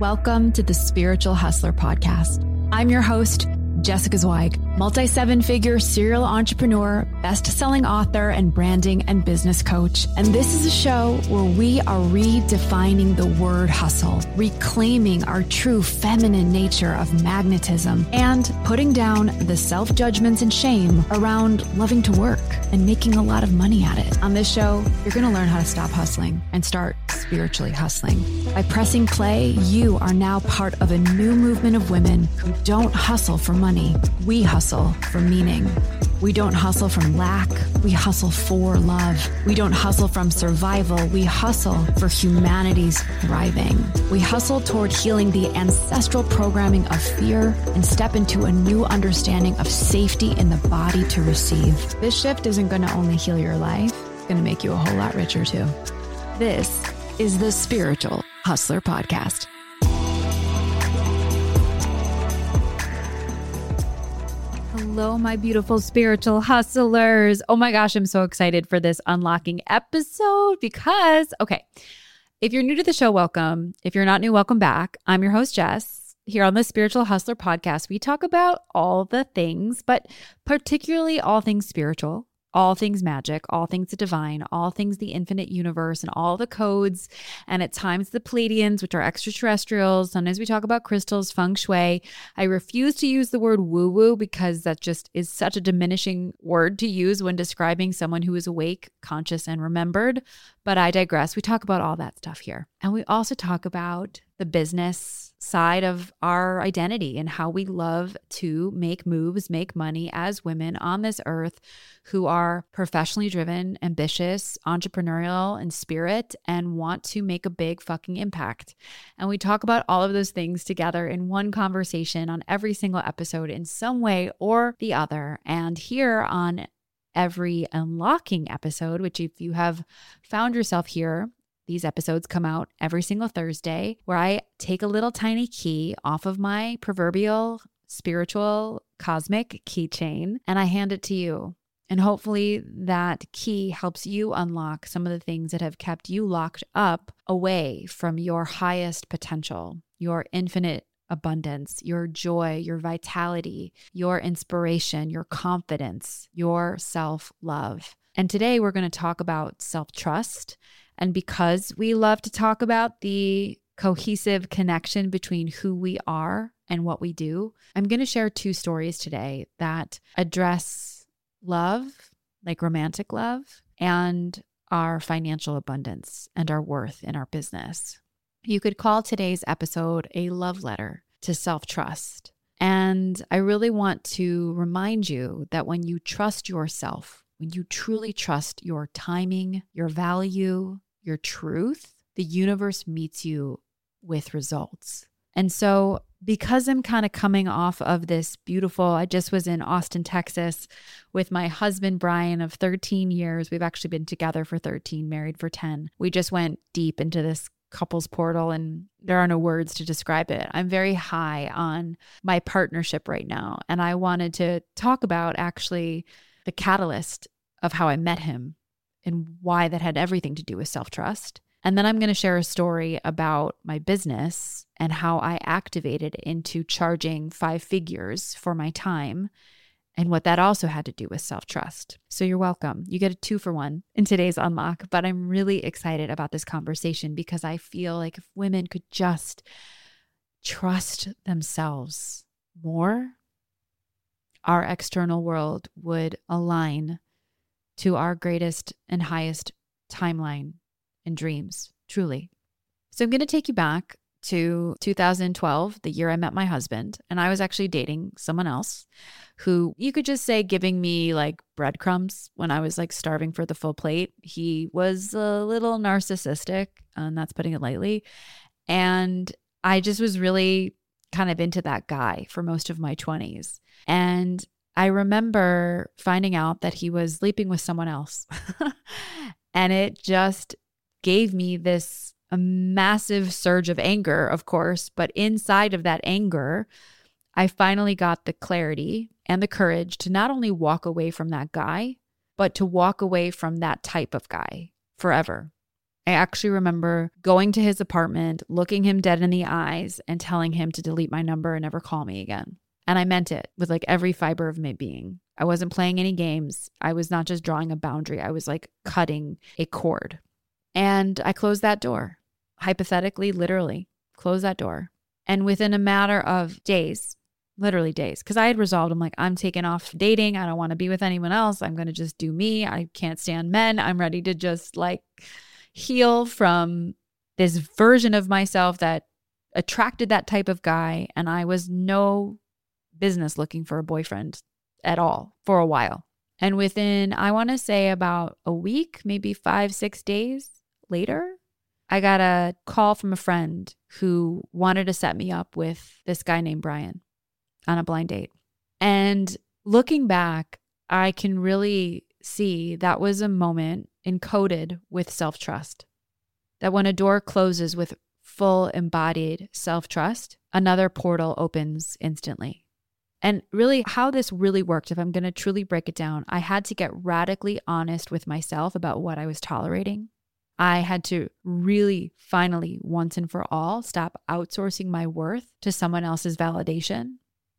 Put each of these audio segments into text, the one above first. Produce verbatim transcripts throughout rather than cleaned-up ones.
Welcome to the Spiritual Hustler Podcast. I'm your host, Jessica Zweig, multi-seven-figure serial entrepreneur, best-selling author, and branding and business coach. And this is a show where we are redefining the word hustle, reclaiming our true feminine nature of magnetism, and putting down the self-judgments and shame around loving to work and making a lot of money at it. On this show, you're going to learn how to stop hustling and start spiritually hustling. By pressing play, you are now part of a new movement of women who don't hustle for money. We hustle for meaning. We don't hustle from lack. We hustle for love. We don't hustle from survival. We hustle for humanity's thriving. We hustle toward healing the ancestral programming of fear and step into a new understanding of safety in the body to receive. This shift isn't going to only heal your life, it's going to make you a whole lot richer too. This is the Spiritual Hustler Podcast. Hello, my beautiful spiritual hustlers. Oh my gosh, I'm so excited for this unlocking episode because, okay, if you're new to the show, welcome. If you're not new, welcome back. I'm your host, Jess. Here on the Spiritual Hustler Podcast, we talk about all the things, but particularly all things spiritual, all things magic, all things divine, all things the infinite universe, and all the codes. And at times the Pleiadians, which are extraterrestrials. Sometimes we talk about crystals, feng shui. I refuse to use the word woo-woo because that just is such a diminishing word to use when describing someone who is awake, conscious, and remembered. But I digress. We talk about all that stuff here. And we also talk about the business side of our identity and how we love to make moves, make money as women on this earth who are professionally driven, ambitious, entrepreneurial in spirit, and want to make a big fucking impact. And we talk about all of those things together in one conversation on every single episode in some way or the other. And here on every unlocking episode, which if you have found yourself here, these episodes come out every single Thursday where I take a little tiny key off of my proverbial spiritual cosmic keychain and I hand it to you. And hopefully that key helps you unlock some of the things that have kept you locked up away from your highest potential, your infinite abundance, your joy, your vitality, your inspiration, your confidence, your self-love. And today we're going to talk about self-trust. And because we love to talk about the cohesive connection between who we are and what we do, I'm going to share two stories today that address love, like romantic love, and our financial abundance and our worth in our business. You could call today's episode a love letter to self-trust. And I really want to remind you that when you trust yourself, when you truly trust your timing, your value, your truth, the universe meets you with results. And so because I'm kind of coming off of this beautiful, I just was in Austin, Texas with my husband, Brian, of thirteen years. We've actually been together for thirteen, married for ten. We just went deep into this couples portal and there are no words to describe it. I'm very high on my partnership right now. And I wanted to talk about actually the catalyst of how I met him and why that had everything to do with self-trust. And then I'm going to share a story about my business and how I activated into charging five figures for my time and what that also had to do with self-trust. So you're welcome. You get a two for one in today's unlock, but I'm really excited about this conversation because I feel like if women could just trust themselves more, our external world would align to our greatest and highest timeline and dreams, truly. So I'm going to take you back to two thousand twelve, the year I met my husband, and I was actually dating someone else who you could just say giving me like breadcrumbs when I was like starving for the full plate. He was a little narcissistic, and that's putting it lightly. And I just was really kind of into that guy for most of my twenties. And I remember finding out that he was sleeping with someone else. And it just gave me this a massive surge of anger, of course. But inside of that anger, I finally got the clarity and the courage to not only walk away from that guy, but to walk away from that type of guy forever. I actually remember going to his apartment, looking him dead in the eyes and telling him to delete my number and never call me again. And I meant it with like every fiber of my being. I wasn't playing any games. I was not just drawing a boundary. I was like cutting a cord. And I closed that door. Hypothetically, literally, closed that door. And within a matter of days, literally days, because I had resolved, I'm like, I'm taking off dating. I don't want to be with anyone else. I'm going to just do me. I can't stand men. I'm ready to just like heal from this version of myself that attracted that type of guy. And I was no business looking for a boyfriend at all for a while. And within, I want to say about a week, maybe five, six days later, I got a call from a friend who wanted to set me up with this guy named Brian on a blind date. And looking back, I can really see that was a moment encoded with self-trust. That when a door closes with full embodied self-trust, another portal opens instantly. And really how this really worked, if I'm going to truly break it down, I had to get radically honest with myself about what I was tolerating. I had to really finally, once and for all, stop outsourcing my worth to someone else's validation.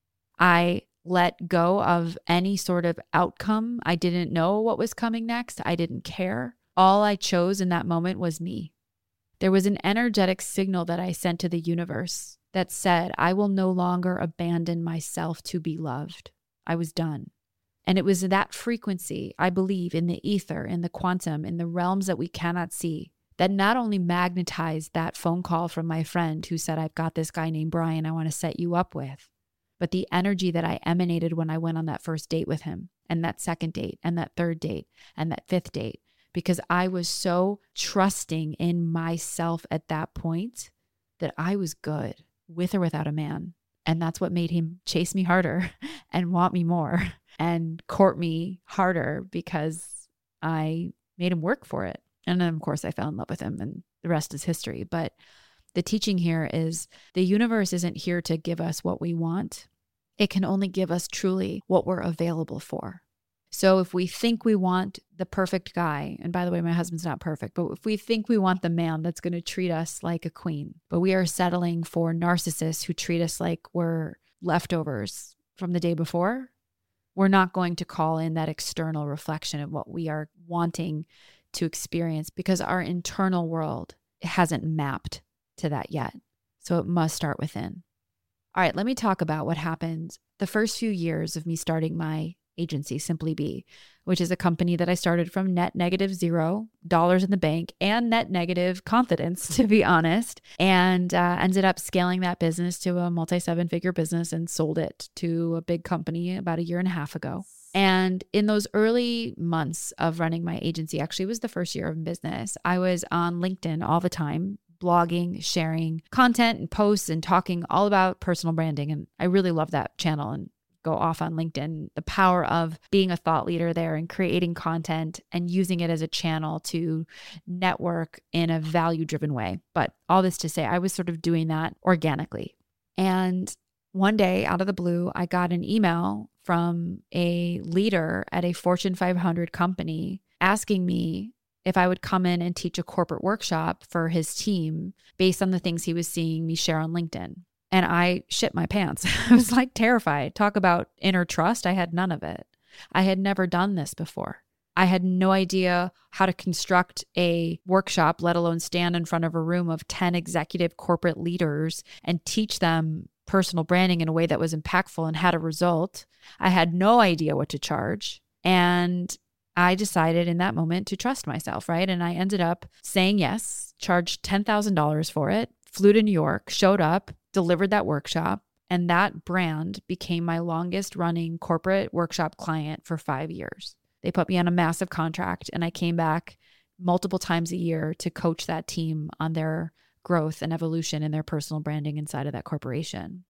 I let go of any sort of outcome. I didn't know what was coming next. I didn't care. All I chose in that moment was me. There was an energetic signal that I sent to the universe that said, I will no longer abandon myself to be loved. I was done. And it was that frequency, I believe, in the ether, in the quantum, in the realms that we cannot see, that not only magnetized that phone call from my friend who said, I've got this guy named Brian I want to set you up with, but the energy that I emanated when I went on that first date with him, and that second date, and that third date, and that fifth date, because I was so trusting in myself at that point that I was good with or without a man. And that's what made him chase me harder and want me more and court me harder, because I made him work for it. And then, of course, I fell in love with him, and the rest is history. But the teaching here is the universe isn't here to give us what we want. It can only give us truly what we're available for. So if we think we want the perfect guy, and by the way, my husband's not perfect, but if we think we want the man that's going to treat us like a queen, but we are settling for narcissists who treat us like we're leftovers from the day before, we're not going to call in that external reflection of what we are wanting to experience, because our internal world hasn't mapped to that yet. So it must start within. All right, let me talk about what happened the first few years of me starting my agency, Simply Be, which is a company that I started from net negative zero dollars in the bank and net negative confidence, to be honest, and uh, ended up scaling that business to a multi seven figure business and sold it to a big company about a year and a half ago. And in those early months of running my agency, actually it was the first year of business, I was on LinkedIn all the time, blogging, sharing content and posts and talking all about personal branding. And I really love that channel and go off on LinkedIn, the power of being a thought leader there and creating content and using it as a channel to network in a value-driven way. But all this to say, I was sort of doing that organically. And one day out of the blue, I got an email from a leader at a Fortune five hundred company asking me if I would come in and teach a corporate workshop for his team based on the things he was seeing me share on LinkedIn. And I shit my pants. I was like terrified. Talk about inner trust. I had none of it. I had never done this before. I had no idea how to construct a workshop, let alone stand in front of a room of ten executive corporate leaders and teach them personal branding in a way that was impactful and had a result. I had no idea what to charge. And I decided in that moment to trust myself, right? And I ended up saying yes, charged ten thousand dollars for it, flew to New York, showed up, delivered that workshop, and that brand became my longest running corporate workshop client for five years. They put me on a massive contract, and I came back multiple times a year to coach that team on their growth and evolution in their personal branding inside of that corporation.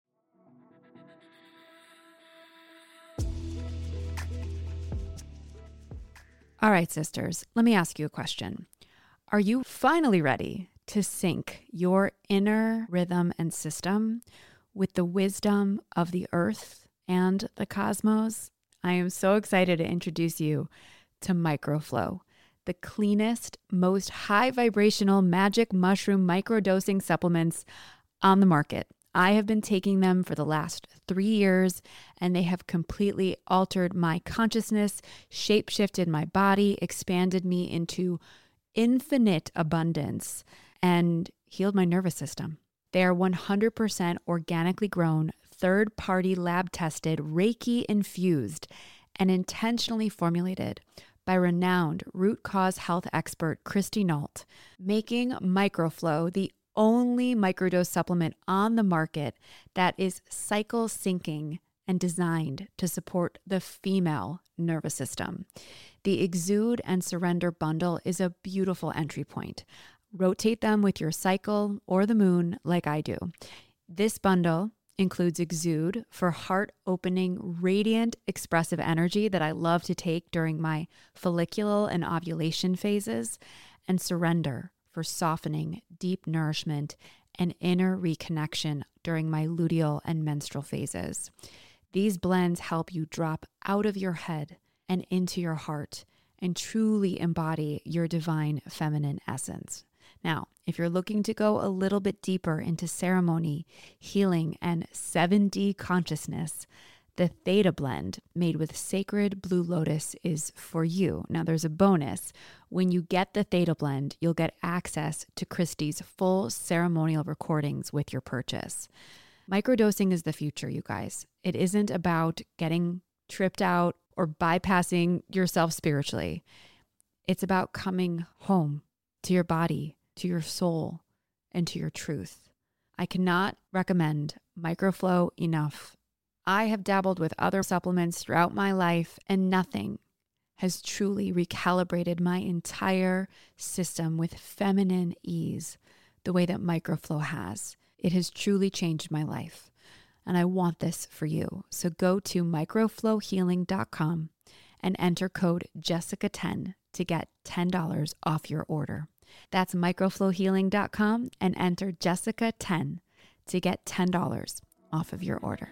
All right, sisters, let me ask you a question. Are you finally ready to sync your inner rhythm and system with the wisdom of the earth and the cosmos? I am so excited to introduce you to Microflow, the cleanest, most high vibrational magic mushroom microdosing supplements on the market. I have been taking them for the last three years and they have completely altered my consciousness, shape-shifted my body, expanded me into infinite abundance, and healed my nervous system. They are one hundred percent organically grown, third-party lab-tested, Reiki infused, and intentionally formulated by renowned root cause health expert Christy Nault, making Microflow the only microdose supplement on the market that is cycle syncing and designed to support the female nervous system. The Exude and Surrender bundle is a beautiful entry point. Rotate them with your cycle or the moon like I do. This bundle includes Exude for heart-opening, radiant, expressive energy that I love to take during my follicular and ovulation phases, and Surrender for softening, deep nourishment, and inner reconnection during my luteal and menstrual phases. These blends help you drop out of your head and into your heart and truly embody your divine feminine essence. Now, if you're looking to go a little bit deeper into ceremony, healing, and seven D consciousness, the Theta Blend made with Sacred Blue Lotus is for you. Now, there's a bonus. When you get the Theta Blend, you'll get access to Christy's full ceremonial recordings with your purchase. Microdosing is the future, you guys. It isn't about getting tripped out or bypassing yourself spiritually. It's about coming home to your body, to your soul, and to your truth. I cannot recommend Microflow enough. I have dabbled with other supplements throughout my life, and nothing has truly recalibrated my entire system with feminine ease the way that Microflow has. It has truly changed my life, and I want this for you. So go to microflow healing dot com and enter code Jessica ten to get ten dollars off your order. That's microflow healing dot com and enter Jessica ten to get ten dollars off of your order.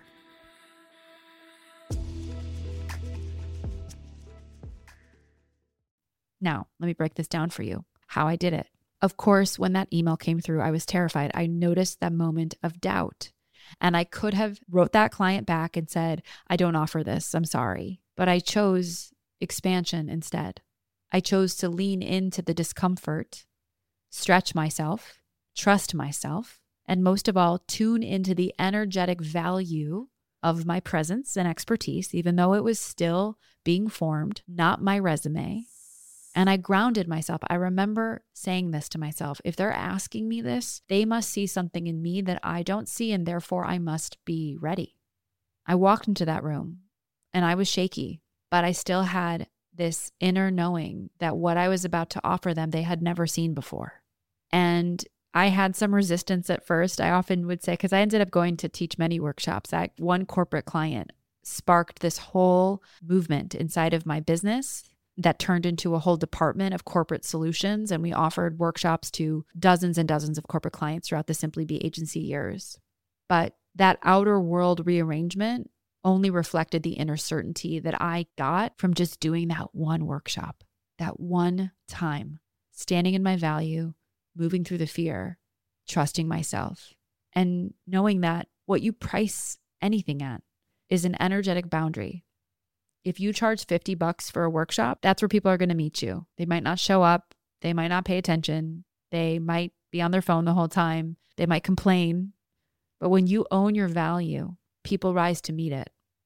Now, let me break this down for you, how I did it. Of course, when that email came through, I was terrified. I noticed that moment of doubt. And I could have wrote that client back and said, I don't offer this, I'm sorry. But I chose expansion instead. I chose to lean into the discomfort, stretch myself, trust myself, and most of all, tune into the energetic value of my presence and expertise, even though it was still being formed, not my resume. And I grounded myself. I remember saying this to myself. If they're asking me this, they must see something in me that I don't see, and therefore I must be ready. I walked into that room and I was shaky, but I still had this inner knowing that what I was about to offer them, they had never seen before. And I had some resistance at first. I often would say, because I ended up going to teach many workshops, that one corporate client sparked this whole movement inside of my business that turned into a whole department of corporate solutions. And we offered workshops to dozens and dozens of corporate clients throughout the Simply Be agency years. But that outer world rearrangement only reflected the inner certainty that I got from just doing that one workshop, that one time, standing in my value, moving through the fear, trusting myself, and knowing that what you price anything at is an energetic boundary. If you charge fifty bucks for a workshop, that's where people are going to meet you. They might not show up. They might not pay attention. They might be on their phone the whole time. They might complain. But when you own your value, people rise to meet it.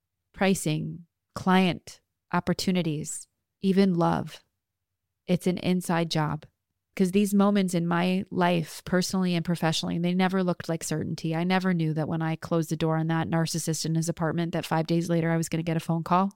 Pricing, client, opportunities, even love. It's an inside job. Because these moments in my life, personally and professionally, they never looked like certainty. I never knew that when I closed the door on that narcissist in his apartment, that five days later I was going to get a phone call.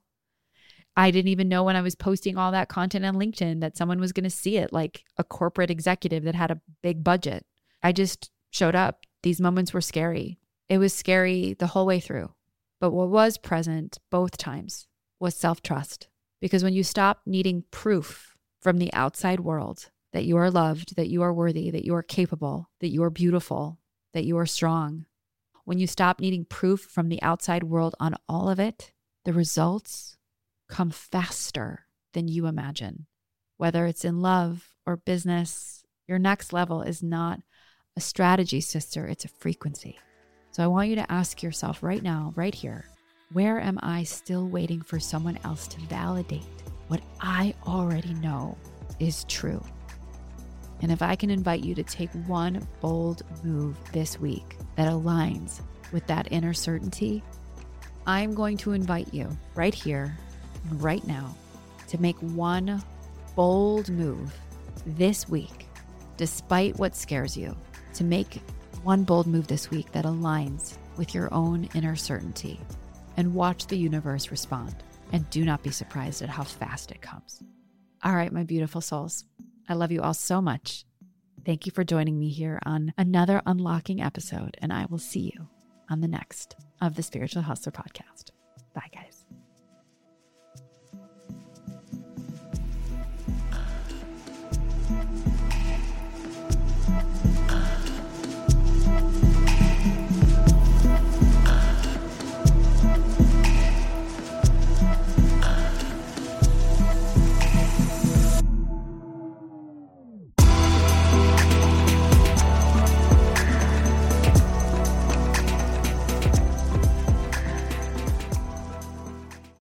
I didn't even know when I was posting all that content on LinkedIn that someone was going to see it, like a corporate executive that had a big budget. I just showed up. These moments were scary. It was scary the whole way through. But what was present both times was self-trust. Because when you stop needing proof from the outside world that you are loved, that you are worthy, that you are capable, that you are beautiful, that you are strong, when you stop needing proof from the outside world on all of it, the results come faster than you imagine. whether it's in love or business, your next level is not a strategy, sister. It's a frequency. So I want you to ask yourself right now, right here, where am I still waiting for someone else to validate what I already know is true? And if I can invite you to take one bold move this week that aligns with that inner certainty, I'm going to invite you right here, right now, to make one bold move this week, despite what scares you, to make one bold move this week that aligns with your own inner certainty, and watch the universe respond. And do not be surprised at how fast it comes. All right, my beautiful souls, I love you all so much. Thank you for joining me here on another unlocking episode, and I will see you on the next of the Spiritual Hustler podcast. Bye, guys.